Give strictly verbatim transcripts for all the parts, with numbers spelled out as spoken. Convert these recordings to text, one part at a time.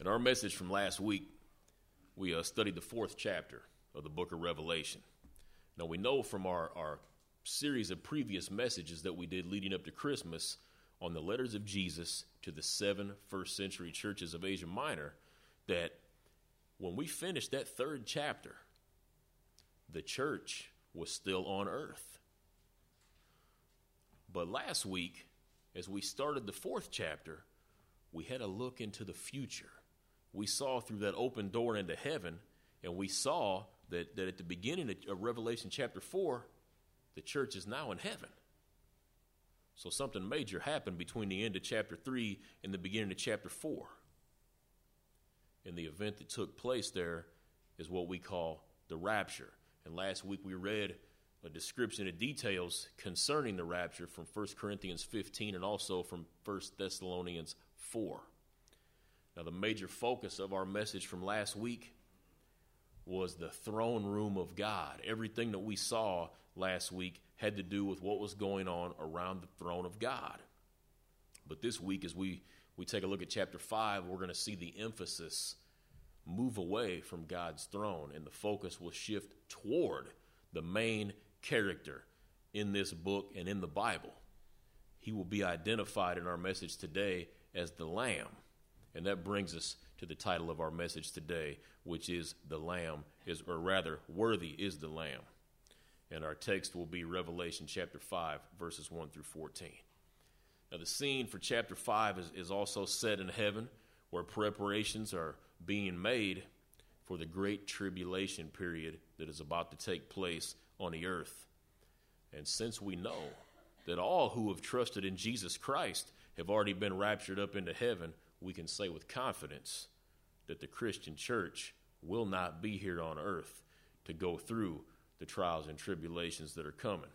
In our message from last week, we uh, studied the fourth chapter of the book of Revelation. Now, we know from our, our series of previous messages that we did leading up to Christmas on the letters of Jesus to the seven first century churches of Asia Minor that when we finished that third chapter, the church was still on earth. But last week, as we started the fourth chapter, we had a look into the future. We saw through that open door into heaven, and we saw that, that at the beginning of Revelation chapter four, the church is now in heaven. So something major happened between the end of chapter three and the beginning of chapter four. And the event that took place there is what we call the rapture. And last week we read a description of details concerning the rapture from First Corinthians fifteen and also from First Thessalonians four. Now, the major focus of our message from last week was the throne room of God. Everything that we saw last week had to do with what was going on around the throne of God. But this week, as we, we take a look at chapter five, we're going to see the emphasis move away from God's throne, and the focus will shift toward the main character in this book and in the Bible. He will be identified in our message today as the Lamb. And that brings us to the title of our message today, which is The Lamb is, or rather, Worthy is the Lamb. And our text will be Revelation chapter five, verses one through fourteen. Now, the scene for chapter five is, is also set in heaven, where preparations are being made for the great tribulation period that is about to take place on the earth. And since we know that all who have trusted in Jesus Christ have already been raptured up into heaven, we can say with confidence that the Christian church will not be here on earth to go through the trials and tribulations that are coming.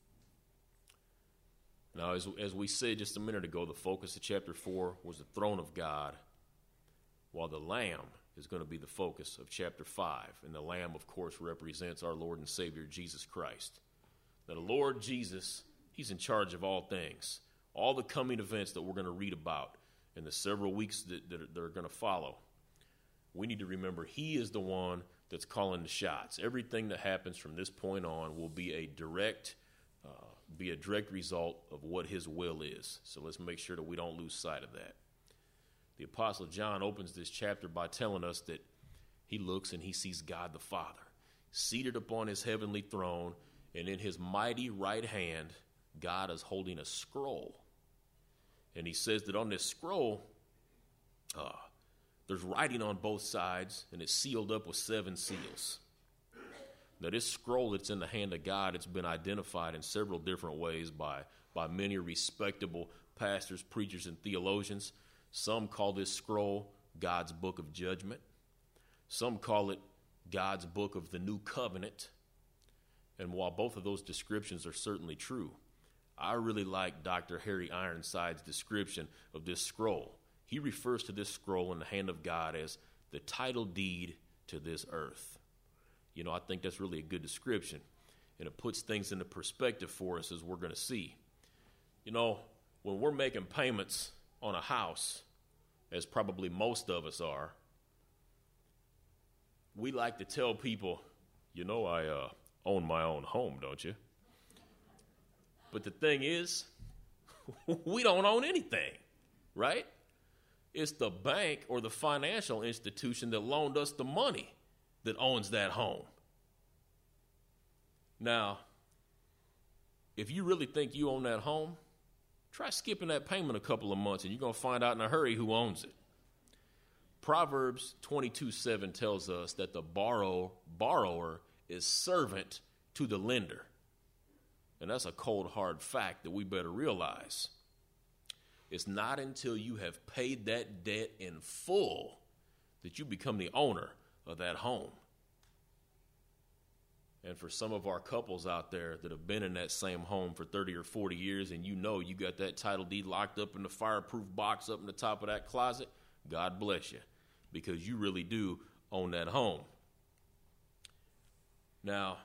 Now, as, as we said just a minute ago, the focus of chapter four was the throne of God, while the Lamb is going to be the focus of chapter five. And the Lamb, of course, represents our Lord and Savior, Jesus Christ. Now, the Lord Jesus, he's in charge of all things. All the coming events that we're going to read about in the several weeks that, that, are, that are going to follow, we need to remember he is the one that's calling the shots. Everything that happens from this point on will be a direct, uh, be a direct result of what his will is. So let's make sure that we don't lose sight of that. The Apostle John opens this chapter by telling us that he looks and he sees God the Father seated upon his heavenly throne, and in his mighty right hand, God is holding a scroll. And he says that on this scroll, uh, there's writing on both sides, and it's sealed up with seven seals. Now, this scroll that's in the hand of God, it's been identified in several different ways by, by many respectable pastors, preachers, and theologians. Some call this scroll God's book of judgment. Some call it God's book of the new covenant. And while both of those descriptions are certainly true, I really like Doctor Harry Ironside's description of this scroll. He refers to this scroll in the hand of God as the title deed to this earth. You know, I think that's really a good description, and it puts things into perspective for us as we're going to see. You know, when we're making payments on a house, as probably most of us are, we like to tell people, you know, I uh, own my own home, don't you? But the thing is, we don't own anything, right? It's the bank or the financial institution that loaned us the money that owns that home. Now, if you really think you own that home, try skipping that payment a couple of months and you're going to find out in a hurry who owns it. Proverbs twenty-two seven tells us that the borrow, borrower is servant to the lender. And that's a cold, hard fact that we better realize. It's not until you have paid that debt in full that you become the owner of that home. And for some of our couples out there that have been in that same home for thirty or forty years, and you know you got that title deed locked up in the fireproof box up in the top of that closet, God bless you, because you really do own that home. Now,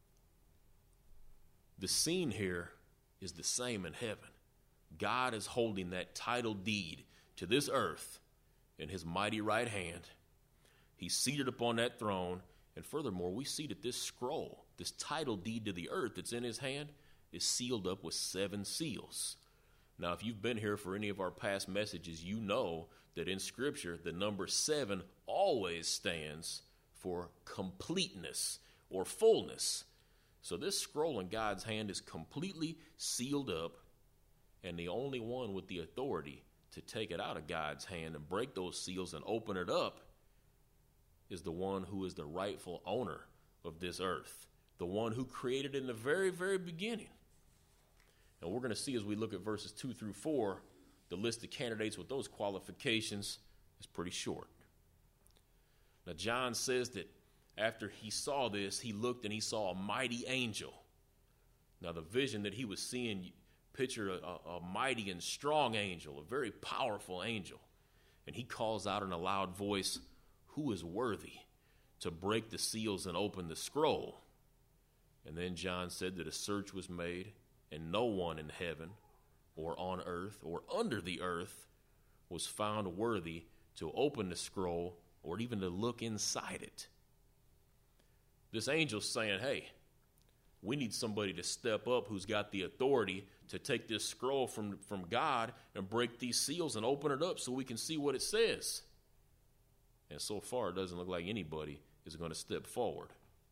the scene here is the same in heaven. God is holding that title deed to this earth, in his mighty right hand. He's seated upon that throne. And furthermore, we see that this scroll, this title deed to the earth that's in his hand, is sealed up with seven seals. Now, if you've been here for any of our past messages, you know that in Scripture, the number seven always stands for completeness or fullness. So this scroll in God's hand is completely sealed up, and the only one with the authority to take it out of God's hand and break those seals and open it up is the one who is the rightful owner of this earth, the one who created it in the very, very beginning. And we're going to see as we look at verses two through four, the list of candidates with those qualifications is pretty short. Now, John says that after he saw this, he looked and he saw a mighty angel. Now, the vision that he was seeing picture a, a, a mighty and strong angel, a very powerful angel. And he calls out in a loud voice, "Who is worthy to break the seals and open the scroll?" And then John said that a search was made, and no one in heaven or on earth or under the earth was found worthy to open the scroll or even to look inside it. This angel's saying, hey, we need somebody to step up who's got the authority to take this scroll from, from God and break these seals and open it up so we can see what it says. And so far, it doesn't look like anybody is going to step forward.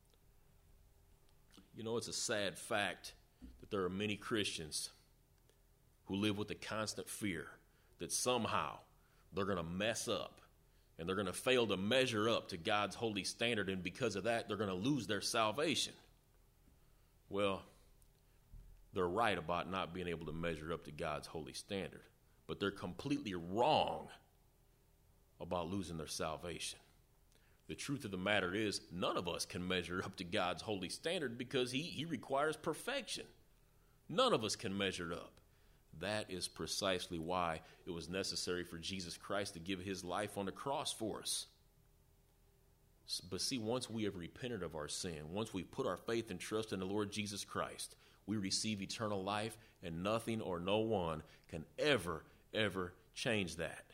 You know, it's a sad fact that there are many Christians who live with the constant fear that somehow they're going to mess up and they're going to fail to measure up to God's holy standard, and because of that, they're going to lose their salvation. Well, they're right about not being able to measure up to God's holy standard, but they're completely wrong about losing their salvation. The truth of the matter is, none of us can measure up to God's holy standard because he, he requires perfection. None of us can measure up. That is precisely why it was necessary for Jesus Christ to give his life on the cross for us. But see, once we have repented of our sin, once we put our faith and trust in the Lord Jesus Christ, we receive eternal life, and nothing or no one can ever, ever change that.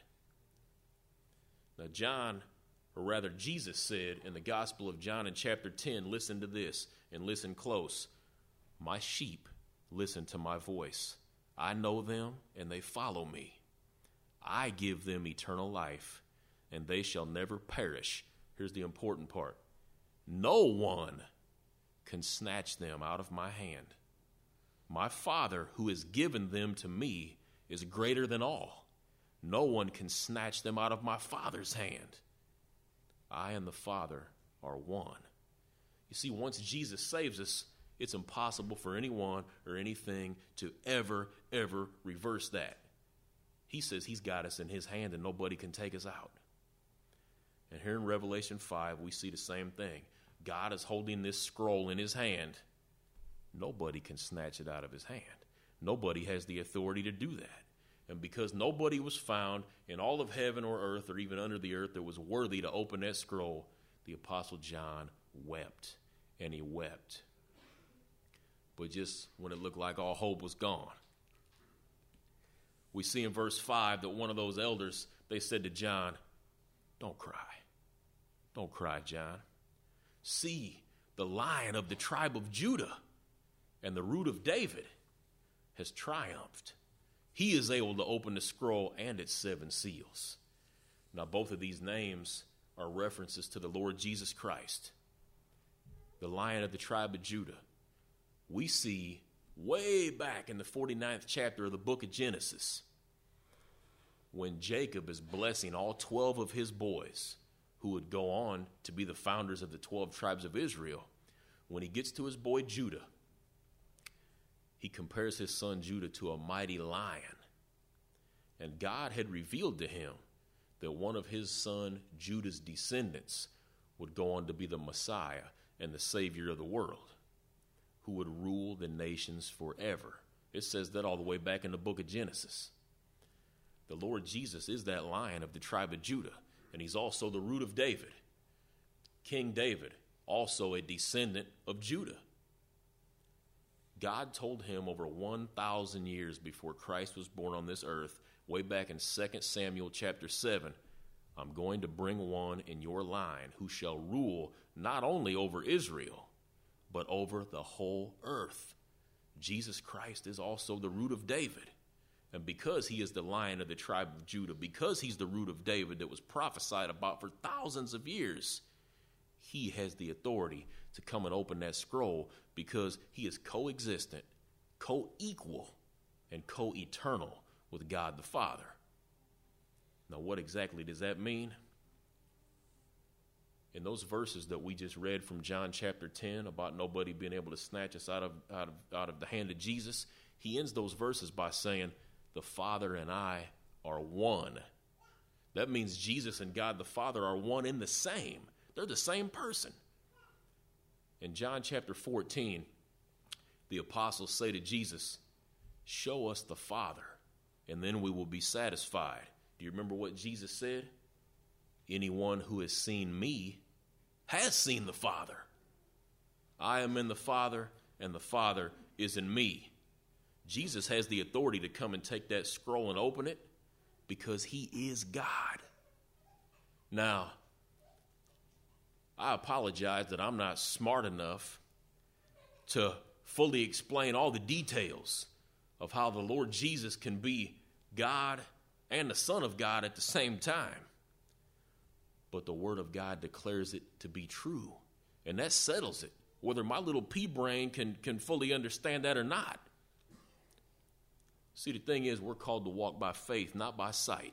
Now, John, or rather Jesus said in the Gospel of John in chapter ten, listen to this and listen close. My sheep listen to my voice. I know them and they follow me. I give them eternal life and they shall never perish. Here's the important part. No one can snatch them out of my hand. My Father who has given them to me is greater than all. No one can snatch them out of my Father's hand. I and the Father are one. You see, once Jesus saves us, it's impossible for anyone or anything to ever, ever reverse that. He says he's got us in his hand and nobody can take us out. And here in Revelation five, we see the same thing. God is holding this scroll in his hand. Nobody can snatch it out of his hand. Nobody has the authority to do that. And because nobody was found in all of heaven or earth or even under the earth that was worthy to open that scroll, the Apostle John wept, and he wept. But just when it looked like all hope was gone. We see in verse five that one of those elders, they said to John, "Don't cry. Don't cry, John. See, the Lion of the tribe of Judah and the Root of David has triumphed. He is able to open the scroll and its seven seals." Now, both of these names are references to the Lord Jesus Christ, the Lion of the tribe of Judah. We see way back in the forty-ninth chapter of the book of Genesis, when Jacob is blessing all twelve of his boys who would go on to be the founders of the twelve tribes of Israel. When he gets to his boy Judah, he compares his son Judah to a mighty lion. And God had revealed to him that one of his son Judah's descendants would go on to be the Messiah and the Savior of the world, who would rule the nations forever. It says that all the way back in the book of Genesis. The Lord Jesus is that Lion of the tribe of Judah, and he's also the Root of David. King David, also a descendant of Judah. God told him over one thousand years before Christ was born on this earth, way back in Second Samuel chapter seven, I'm going to bring one in your line who shall rule not only over Israel, but over the whole earth. Jesus Christ is also the root of David. And because he is the Lion of the tribe of Judah, because he's the root of David that was prophesied about for thousands of years, he has the authority to come and open that scroll because he is co-existent, co-equal, and co-eternal with God the Father. Now, what exactly does that mean? In those verses that we just read from John chapter ten about nobody being able to snatch us out of, out of, out of the hand of Jesus, he ends those verses by saying, the Father and I are one. That means Jesus and God the Father are one in the same. They're the same person. In John chapter fourteen, the apostles say to Jesus, show us the Father, and then we will be satisfied. Do you remember what Jesus said? Anyone who has seen me has seen the Father. I am in the Father, and the Father is in me. Jesus has the authority to come and take that scroll and open it because he is God. Now, I apologize that I'm not smart enough to fully explain all the details of how the Lord Jesus can be God and the Son of God at the same time. But the Word of God declares it to be true, and that settles it, whether my little pea brain can, can fully understand that or not. See, the thing is, we're called to walk by faith, not by sight.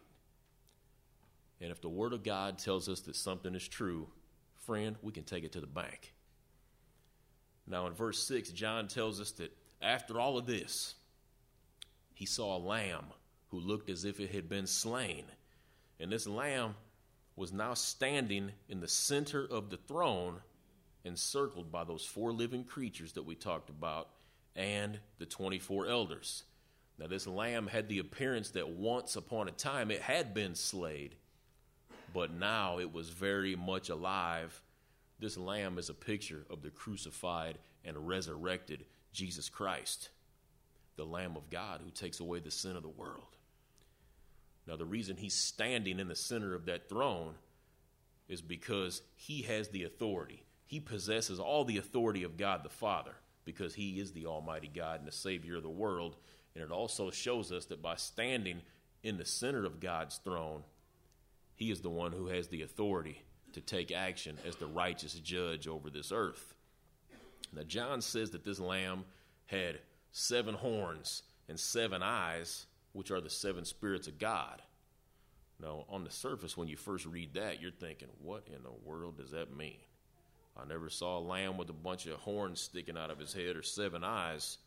And if the Word of God tells us that something is true, friend, we can take it to the bank. Now, in verse six, John tells us that after all of this, he saw a lamb who looked as if it had been slain. And this lamb was now standing in the center of the throne, encircled by those four living creatures that we talked about and the twenty-four elders. Now, this lamb had the appearance that once upon a time it had been slayed, but now it was very much alive. This lamb is a picture of the crucified and resurrected Jesus Christ, the Lamb of God who takes away the sin of the world. Now, the reason he's standing in the center of that throne is because he has the authority. He possesses all the authority of God the Father because he is the Almighty God and the Savior of the world. And it also shows us that by standing in the center of God's throne, he is the one who has the authority to take action as the righteous judge over this earth. Now, John says that this lamb had seven horns and seven eyes, which are the seven spirits of God. Now, on the surface, when you first read that, you're thinking, what in the world does that mean? I never saw a lamb with a bunch of horns sticking out of his head or seven eyes.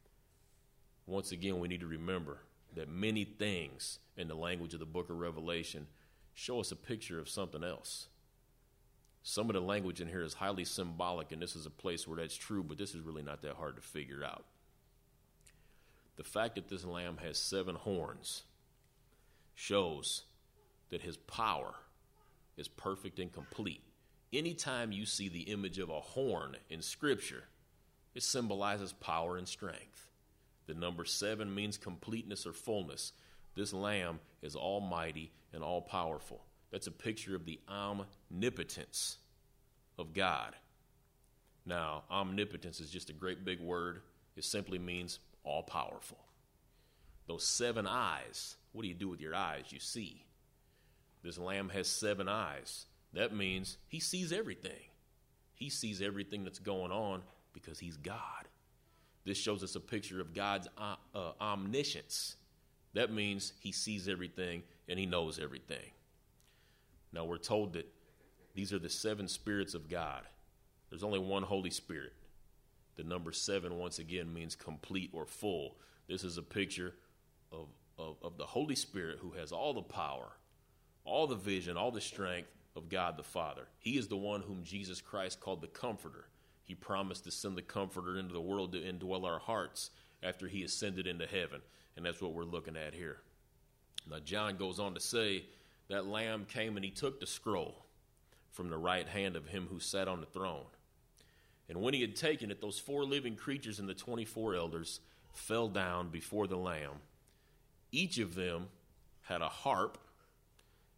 Once again, we need to remember that many things in the language of the book of Revelation show us a picture of something else. Some of the language in here is highly symbolic, and this is a place where that's true, but this is really not that hard to figure out. The fact that this lamb has seven horns shows that his power is perfect and complete. Anytime you see the image of a horn in Scripture, it symbolizes power and strength. The number seven means completeness or fullness. This lamb is almighty and all-powerful. That's a picture of the omnipotence of God. Now, omnipotence is just a great big word. It simply means all-powerful. Those seven eyes, what do you do with your eyes? You see. This lamb has seven eyes. That means he sees everything. He sees everything that's going on because he's God. This shows us a picture of God's uh, uh, omniscience. That means he sees everything and he knows everything. Now, we're told that these are the seven spirits of God. There's only one Holy Spirit. The number seven, once again, means complete or full. This is a picture of, of, of the Holy Spirit who has all the power, all the vision, all the strength of God the Father. He is the one whom Jesus Christ called the Comforter. He promised to send the Comforter into the world to indwell our hearts after he ascended into heaven. And that's what we're looking at here. Now, John goes on to say that lamb came and he took the scroll from the right hand of him who sat on the throne. And when he had taken it, those four living creatures and the twenty-four elders fell down before the lamb. Each of them had a harp,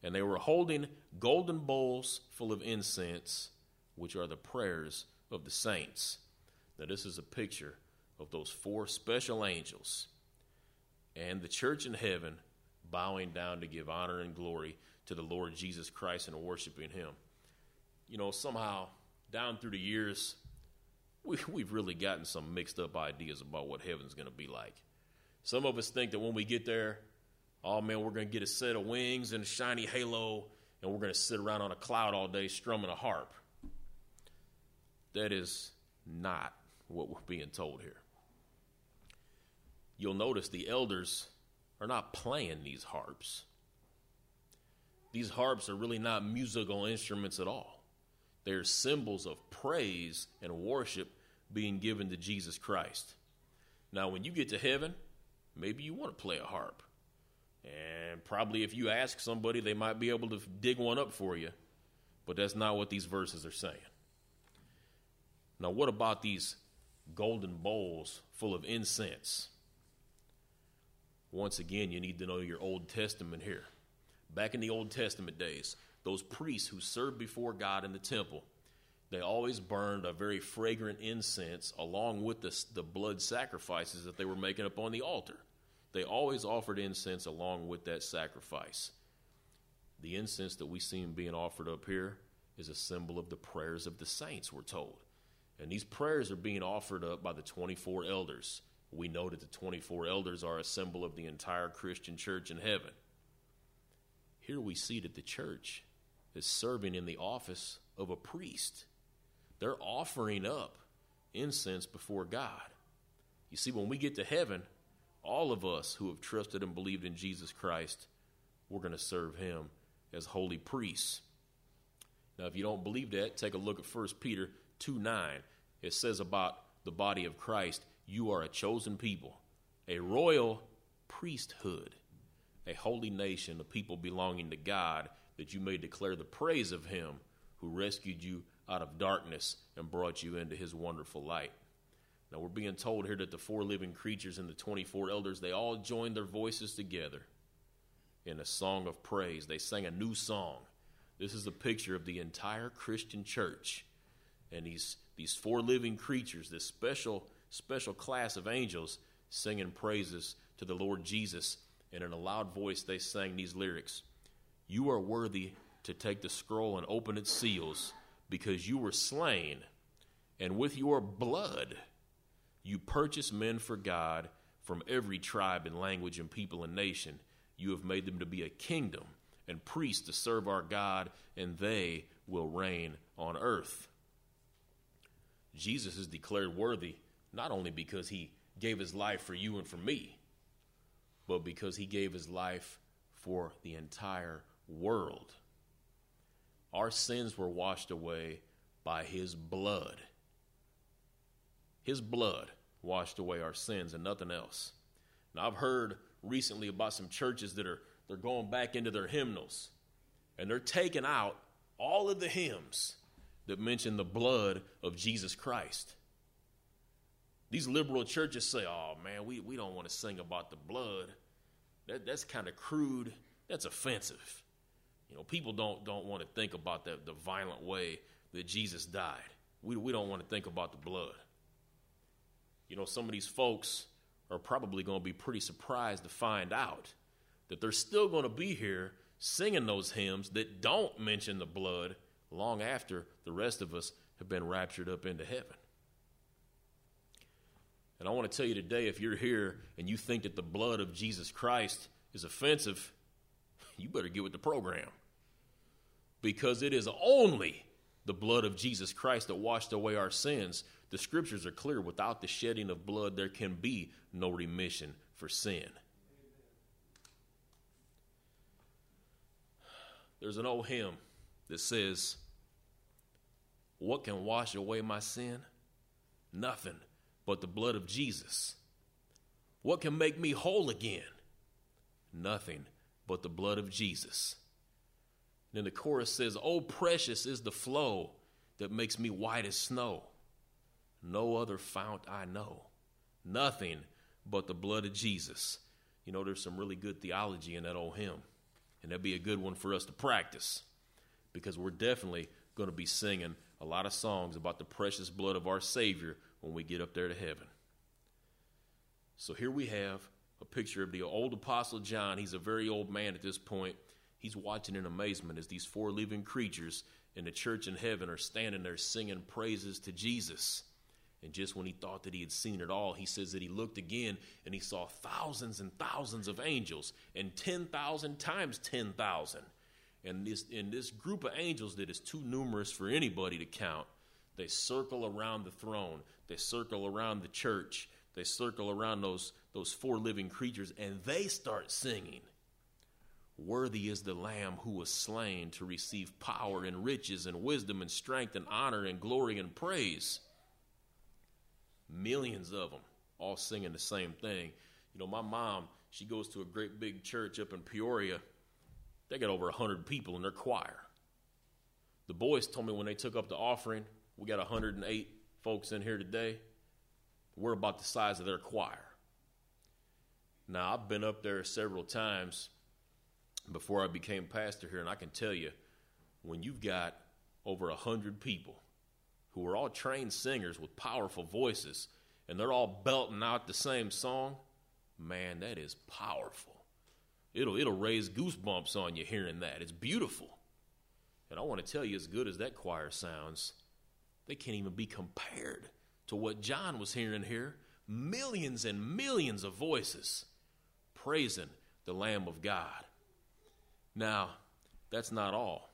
And they were holding golden bowls full of incense, which are the prayers of the saints. Now, this is a picture of those four special angels and the church in heaven bowing down to give honor and glory to the Lord Jesus Christ and worshiping him. You know, somehow, down through the years, we, we've really gotten some mixed up ideas about what heaven's going to be like. Some of us think that when we get there, oh man, we're going to get a set of wings and a shiny halo, and we're going to sit around on a cloud all day strumming a harp. That is not what we're being told here. You'll notice the elders are not playing these harps. These harps are really not musical instruments at all. They're symbols of praise and worship being given to Jesus Christ. Now, when you get to heaven, maybe you want to play a harp. And probably if you ask somebody, they might be able to dig one up for you. But that's not what these verses are saying. Now, what about these golden bowls full of incense? Once again, you need to know your Old Testament here. Back in the Old Testament days, those priests who served before God in the temple, they always burned a very fragrant incense along with the, the blood sacrifices that they were making up on the altar. They always offered incense along with that sacrifice. The incense that we see being offered up here is a symbol of the prayers of the saints, we're told. And these prayers are being offered up by the twenty-four elders. We know that the twenty-four elders are a symbol of the entire Christian church in heaven. Here we see that the church is serving in the office of a priest. They're offering up incense before God. You see, when we get to heaven, all of us who have trusted and believed in Jesus Christ, we're going to serve him as holy priests. Now, if you don't believe that, take a look at First Peter two nine. It says about the body of Christ, you are a chosen people, a royal priesthood, a holy nation, a people belonging to God, that you may declare the praise of him who rescued you out of darkness and brought you into his wonderful light. Now, we're being told here that the four living creatures and the twenty-four elders, they all joined their voices together in a song of praise. They sang a new song. This is a picture of the entire Christian church. And these, these four living creatures, this special, special class of angels, singing praises to the Lord Jesus. And in a loud voice, they sang these lyrics. You are worthy to take the scroll and open its seals, because you were slain, and with your blood you purchased men for God from every tribe and language and people and nation. You have made them to be a kingdom and priests to serve our God, and they will reign on earth. Jesus is declared worthy not only because he gave his life for you and for me, but because he gave his life for the entire world. Our sins were washed away by his blood. His blood washed away our sins and nothing else. Now, I've heard recently about some churches that are they're going back into their hymnals, and they're taking out all of the hymns that mention the blood of Jesus Christ. These liberal churches say, oh, man, we, we don't want to sing about the blood. That, that's kind of crude. That's offensive. You know, people don't, don't want to think about the, the violent way that Jesus died. We, we don't want to think about the blood. You know, some of these folks are probably going to be pretty surprised to find out that they're still going to be here singing those hymns that don't mention the blood long after the rest of us have been raptured up into heaven. And I want to tell you today, if you're here and you think that the blood of Jesus Christ is offensive, you better get with the program. Because it is only the blood of Jesus Christ that washed away our sins. The scriptures are clear. Without the shedding of blood, there can be no remission for sin. There's an old hymn that says, what can wash away my sin? Nothing but the blood of Jesus. What can make me whole again? Nothing but the blood of Jesus. And then the chorus says, oh, precious is the flow that makes me white as snow. No other fount I know. Nothing but the blood of Jesus. You know, there's some really good theology in that old hymn. And that'd be a good one for us to practice, because we're definitely going to be singing a lot of songs about the precious blood of our Savior when we get up there to heaven. So here we have a picture of the old Apostle John. He's a very old man at this point. He's watching in amazement as these four living creatures in the church in heaven are standing there singing praises to Jesus. And just when he thought that he had seen it all, he says that he looked again and he saw thousands and thousands of angels, and ten thousand times ten thousand. And this, in this group of angels that is too numerous for anybody to count, they circle around the throne. They circle around the church. They circle around those, those four living creatures, and they start singing, "Worthy is the Lamb who was slain to receive power and riches and wisdom and strength and honor and glory and praise." Millions of them all singing the same thing. You know, my mom, she goes to a great big church up in Peoria. They got over one hundred people in their choir. The boys told me when they took up the offering, we got one hundred eight folks in here today. We're about the size of their choir. Now, I've been up there several times before I became pastor here, and I can tell you, when you've got over one hundred people who are all trained singers with powerful voices, and they're all belting out the same song, man, that is powerful. It'll, it'll raise goosebumps on you hearing that. It's beautiful. And I want to tell you, as good as that choir sounds, they can't even be compared to what John was hearing here. Millions and millions of voices praising the Lamb of God. Now, that's not all.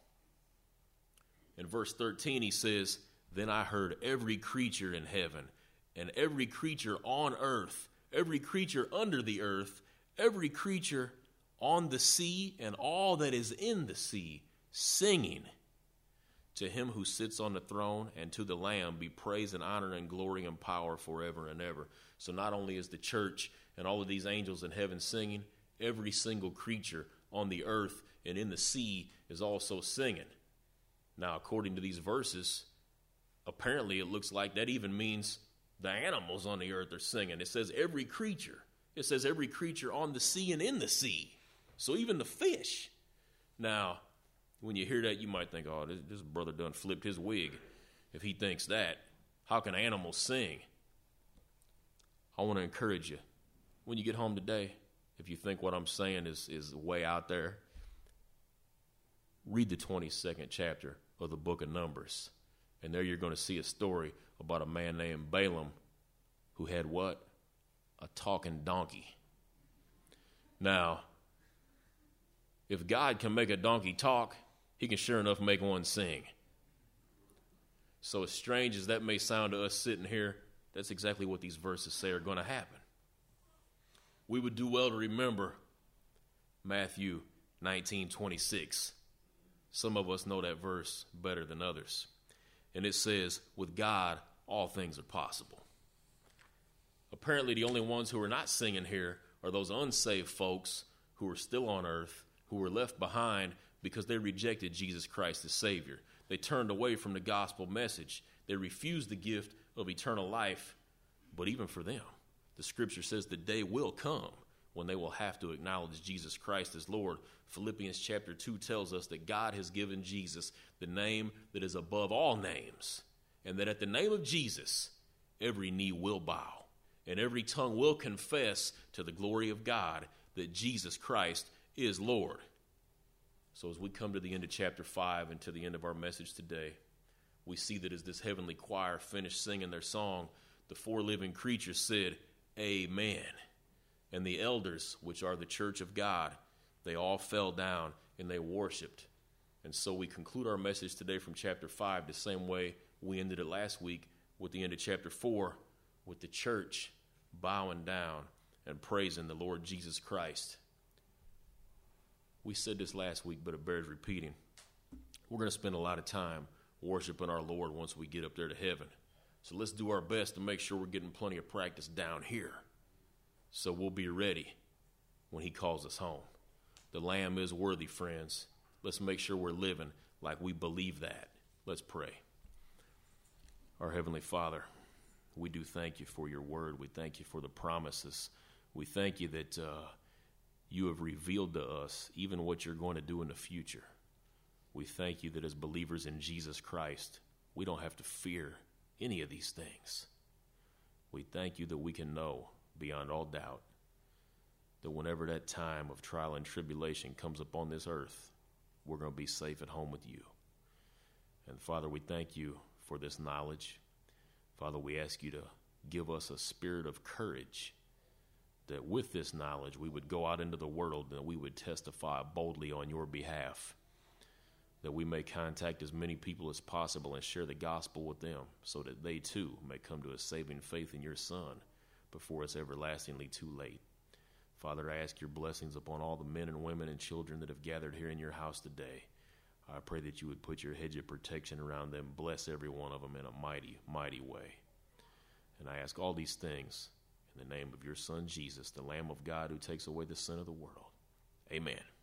In verse thirteen, he says, "Then I heard every creature in heaven and every creature on earth, every creature under the earth, every creature on the sea and all that is in the sea, singing, 'To him who sits on the throne and to the Lamb be praise and honor and glory and power forever and ever.'" So not only is the church and all of these angels in heaven singing, every single creature on the earth and in the sea is also singing. Now, according to these verses, apparently it looks like that even means the animals on the earth are singing. It says every creature. It says every creature on the sea and in the sea. So even the fish. Now, when you hear that, you might think, oh, this, this brother done flipped his wig. If he thinks that, how can animals sing? I want to encourage you, when you get home today, if you think what I'm saying is, is way out there, read the twenty-second chapter of the book of Numbers. And there you're going to see a story about a man named Balaam who had what? A talking donkey. Now, if God can make a donkey talk, he can sure enough make one sing. So as strange as that may sound to us sitting here, that's exactly what these verses say are going to happen. We would do well to remember Matthew nineteen twenty-six. Some of us know that verse better than others. And it says, with God, all things are possible. Apparently, the only ones who are not singing here are those unsaved folks who are still on earth, who were left behind because they rejected Jesus Christ as Savior. They turned away from the gospel message. They refused the gift of eternal life. But even for them, the scripture says the day will come when they will have to acknowledge Jesus Christ as Lord. Philippians chapter two tells us that God has given Jesus the name that is above all names, and that at the name of Jesus, every knee will bow, and every tongue will confess to the glory of God that Jesus Christ is Lord. So as we come to the end of chapter five and to the end of our message today, we see that as this heavenly choir finished singing their song, the four living creatures said, Amen. And the elders, which are the church of God, they all fell down and they worshiped. And so we conclude our message today from chapter five the same way we ended it last week with the end of chapter four, with the church bowing down and praising the Lord Jesus Christ. We said this last week, but it bears repeating. We're going to spend a lot of time worshiping our Lord once we get up there to heaven. So let's do our best to make sure we're getting plenty of practice down here, so we'll be ready when he calls us home. The Lamb is worthy, friends. Let's make sure we're living like we believe that. Let's pray. Our Heavenly Father, we do thank you for your word. We thank you for the promises. We thank you that uh, you have revealed to us even what you're going to do in the future. We thank you that as believers in Jesus Christ, we don't have to fear any of these things. We thank you that we can know beyond all doubt that whenever that time of trial and tribulation comes upon this earth, we're going to be safe at home with you. And Father, we thank you for this knowledge. Father, we ask you to give us a spirit of courage, that with this knowledge we would go out into the world and that we would testify boldly on your behalf, that we may contact as many people as possible and share the gospel with them so that they too may come to a saving faith in your Son before it's everlastingly too late. Father, I ask your blessings upon all the men and women and children that have gathered here in your house today. I pray that you would put your hedge of protection around them, bless every one of them in a mighty, mighty way. And I ask all these things in the name of your Son, Jesus, the Lamb of God who takes away the sin of the world. Amen.